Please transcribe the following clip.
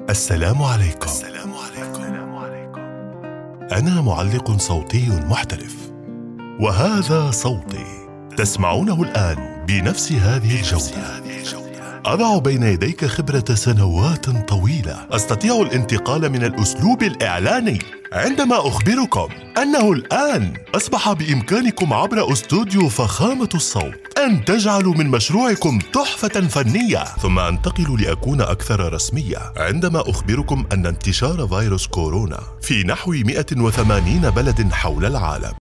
السلام عليكم. أنا معلق صوتي محترف، وهذا صوتي تسمعونه الآن بنفس هذه الجودة. أضع بين يديك خبرة سنوات طويلة. أستطيع الانتقال من الأسلوب الإعلاني عندما أخبركم أنه الآن أصبح بإمكانكم عبر أستوديو فخامة الصوت أن تجعلوا من مشروعكم تحفة فنية. ثم أنتقل لأكون أكثر رسمية عندما أخبركم أن انتشار فيروس كورونا في نحو 180 بلد حول العالم